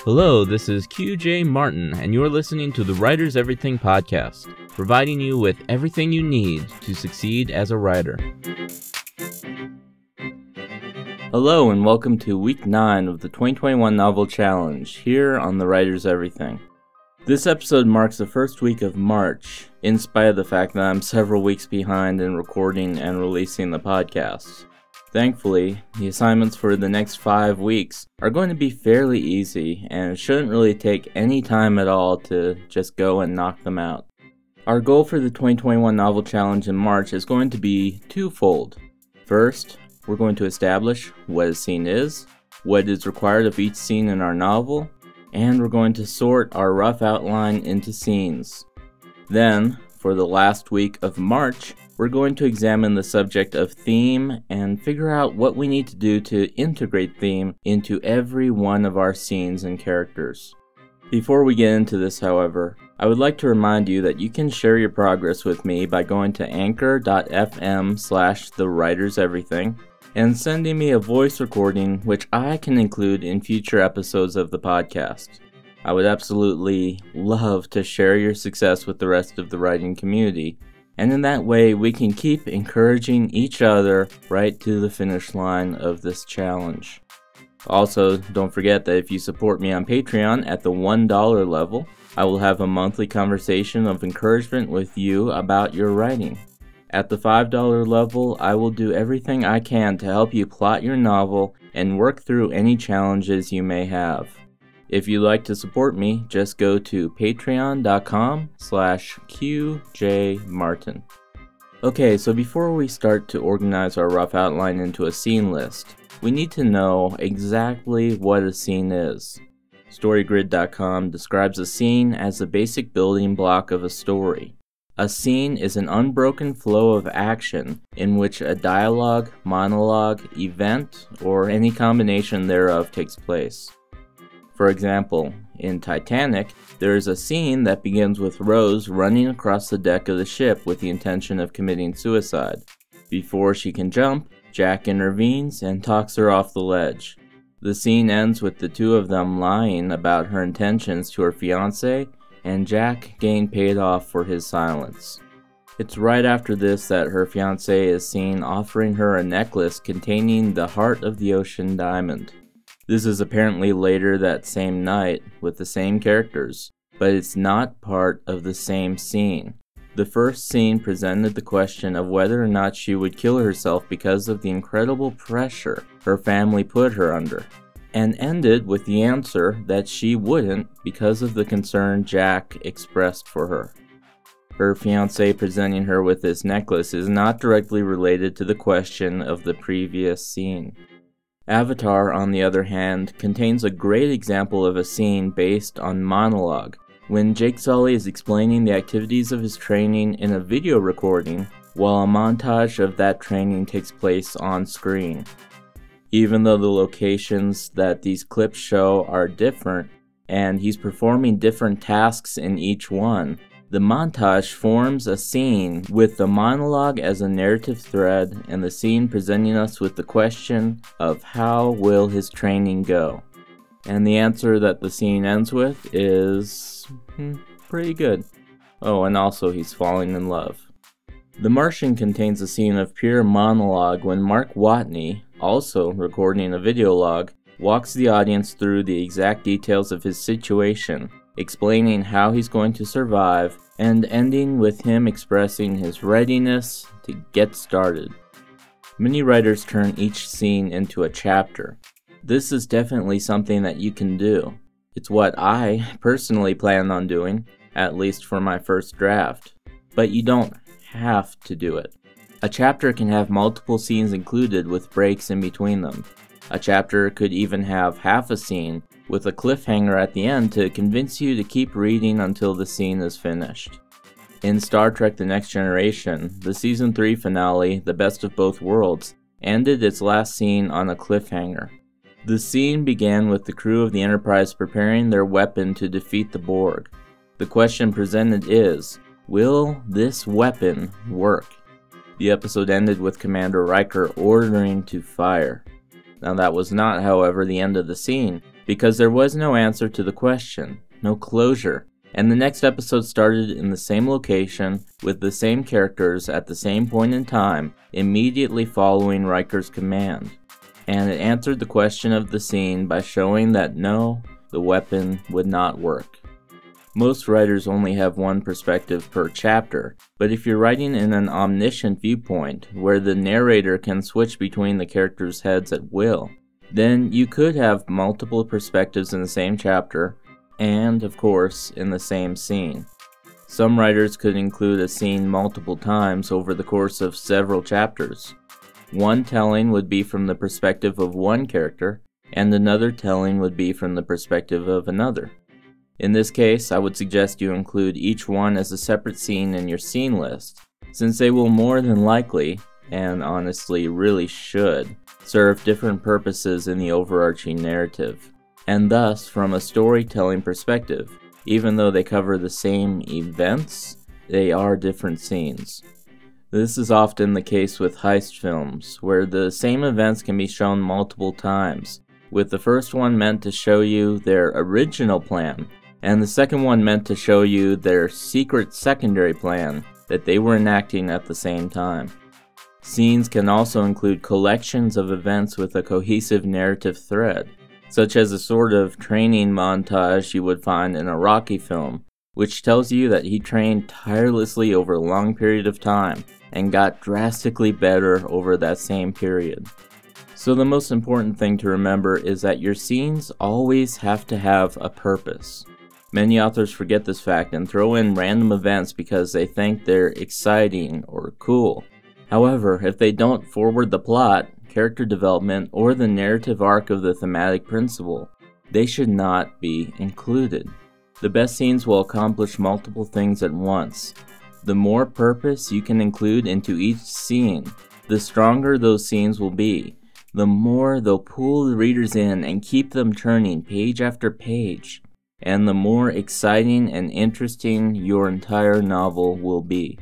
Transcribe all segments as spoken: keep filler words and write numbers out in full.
Hello, this is Q J Martin, and you're listening to the Writers Everything podcast, providing you with everything you need to succeed as a writer. Hello, and welcome to week nine of the twenty twenty-one Novel Challenge, here on the Writers Everything. This episode marks the first week of March, in spite of the fact that I'm several weeks behind in recording and releasing the podcast. Thankfully, the assignments for the next five weeks are going to be fairly easy, and it shouldn't really take any time at all to just go and knock them out. Our goal for the twenty twenty-one Novel Challenge in March is going to be twofold. First, we're going to establish what a scene is, what is required of each scene in our novel, and we're going to sort our rough outline into scenes. Then, for the last week of March, we're going to examine the subject of theme and figure out what we need to do to integrate theme into every one of our scenes and characters. Before we get into this, however, I would like to remind you that you can share your progress with me by going to anchor.fm slash the writers everything and sending me a voice recording which I can include in future episodes of the podcast. I would absolutely love to share your success with the rest of the writing community, and in that way we can keep encouraging each other right to the finish line of this challenge. Also, don't forget that if you support me on Patreon at the one dollar level, I will have a monthly conversation of encouragement with you about your writing. At the five dollar level, I will do everything I can to help you plot your novel and work through any challenges you may have. If you'd like to support me, just go to patreon.com slash qjmartin. Okay, so before we start to organize our rough outline into a scene list, we need to know exactly what a scene is. Storygrid dot com describes a scene as the basic building block of a story. A scene is an unbroken flow of action in which a dialogue, monologue, event, or any combination thereof takes place. For example, in Titanic, there is a scene that begins with Rose running across the deck of the ship with the intention of committing suicide. Before she can jump, Jack intervenes and talks her off the ledge. The scene ends with the two of them lying about her intentions to her fiancé, and Jack getting paid off for his silence. It's right after this that her fiancé is seen offering her a necklace containing the heart of the ocean diamond. This is apparently later that same night with the same characters, but it's not part of the same scene. The first scene presented the question of whether or not she would kill herself because of the incredible pressure her family put her under, and ended with the answer that she wouldn't because of the concern Jack expressed for her. Her fiancé presenting her with this necklace is not directly related to the question of the previous scene. Avatar, on the other hand, contains a great example of a scene based on monologue, when Jake Sully is explaining the activities of his training in a video recording, while a montage of that training takes place on screen. Even though the locations that these clips show are different, and he's performing different tasks in each one, the montage forms a scene with the monologue as a narrative thread and the scene presenting us with the question of how will his training go. And the answer that the scene ends with is hmm, pretty good. Oh, and also he's falling in love. The Martian contains a scene of pure monologue when Mark Watney, also recording a video log, walks the audience through the exact details of his situation, explaining how he's going to survive, and ending with him expressing his readiness to get started. Many writers turn each scene into a chapter. This is definitely something that you can do. It's what I personally plan on doing, at least for my first draft. But you don't have to do it. A chapter can have multiple scenes included with breaks in between them. A chapter could even have half a scene with a cliffhanger at the end to convince you to keep reading until the scene is finished. In Star Trek The Next Generation, the Season three finale, The Best of Both Worlds, ended its last scene on a cliffhanger. The scene began with the crew of the Enterprise preparing their weapon to defeat the Borg. The question presented is, will this weapon work? The episode ended with Commander Riker ordering to fire. Now that was not, however, the end of the scene, because there was no answer to the question, no closure, and the next episode started in the same location with the same characters at the same point in time, immediately following Riker's command. And it answered the question of the scene by showing that no, the weapon would not work. Most writers only have one perspective per chapter, but if you're writing in an omniscient viewpoint, where the narrator can switch between the characters' heads at will, then you could have multiple perspectives in the same chapter, and, of course, in the same scene. Some writers could include a scene multiple times over the course of several chapters. One telling would be from the perspective of one character, and another telling would be from the perspective of another. In this case, I would suggest you include each one as a separate scene in your scene list, since they will more than likely, and honestly really should, serve different purposes in the overarching narrative, and thus from a storytelling perspective, even though they cover the same events, they are different scenes. This is often the case with heist films, where the same events can be shown multiple times, with the first one meant to show you their original plan, and the second one meant to show you their secret secondary plan that they were enacting at the same time. Scenes can also include collections of events with a cohesive narrative thread, such as a sort of training montage you would find in a Rocky film, which tells you that he trained tirelessly over a long period of time and got drastically better over that same period. So the most important thing to remember is that your scenes always have to have a purpose. Many authors forget this fact and throw in random events because they think they're exciting or cool. However, if they don't forward the plot, character development, or the narrative arc of the thematic principle, they should not be included. The best scenes will accomplish multiple things at once. The more purpose you can include into each scene, the stronger those scenes will be. The more they'll pull the readers in and keep them turning page after page, and the more exciting and interesting your entire novel will be.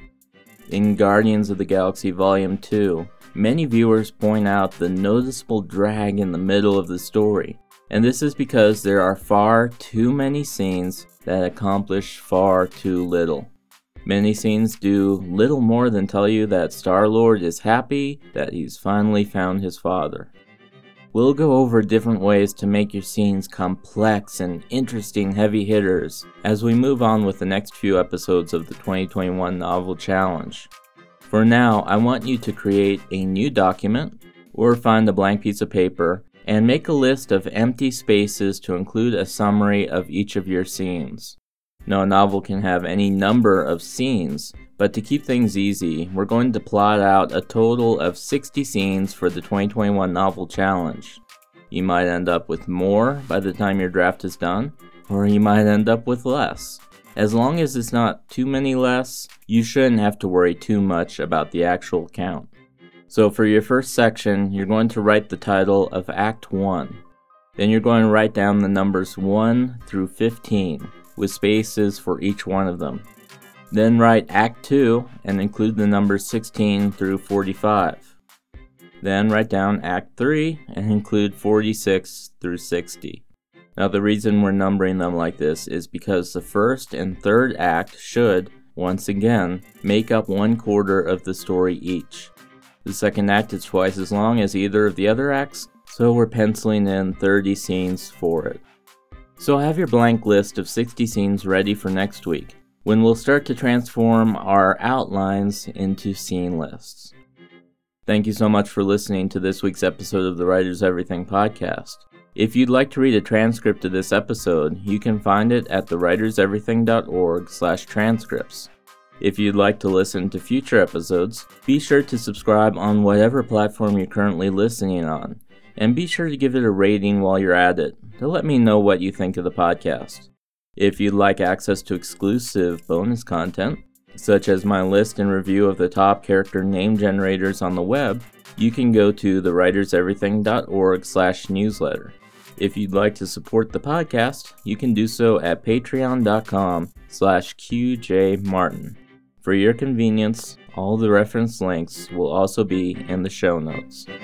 In Guardians of the Galaxy Volume two, many viewers point out the noticeable drag in the middle of the story, and this is because there are far too many scenes that accomplish far too little. Many scenes do little more than tell you that Star-Lord is happy that he's finally found his father. We'll go over different ways to make your scenes complex and interesting heavy hitters as we move on with the next few episodes of the twenty twenty-one Novel Challenge. For now, I want you to create a new document or find a blank piece of paper and make a list of empty spaces to include a summary of each of your scenes. Now, a novel can have any number of scenes, but to keep things easy, we're going to plot out a total of sixty scenes for the twenty twenty-one Novel Challenge. You might end up with more by the time your draft is done, or you might end up with less. As long as it's not too many less, you shouldn't have to worry too much about the actual count. So for your first section, you're going to write the title of Act one. Then you're going to write down the numbers one through fifteen, with spaces for each one of them. Then write Act two and include the numbers sixteen through forty-five. Then write down Act three and include forty-six through sixty. Now the reason we're numbering them like this is because the first and third act should, once again, make up one quarter of the story each. The second act is twice as long as either of the other acts, so we're penciling in thirty scenes for it. So have your blank list of sixty scenes ready for next week, when we'll start to transform our outlines into scene lists. Thank you so much for listening to this week's episode of the Writers Everything podcast. If you'd like to read a transcript of this episode, you can find it at the writers everything dot org slash transcripts. If you'd like to listen to future episodes, be sure to subscribe on whatever platform you're currently listening on, and be sure to give it a rating while you're at it to let me know what you think of the podcast. If you'd like access to exclusive bonus content, such as my list and review of the top character name generators on the web, you can go to the writers everything dot org slash newsletter. If you'd like to support the podcast, you can do so at patreon dot com slash Q J Martin. For your convenience, all the reference links will also be in the show notes.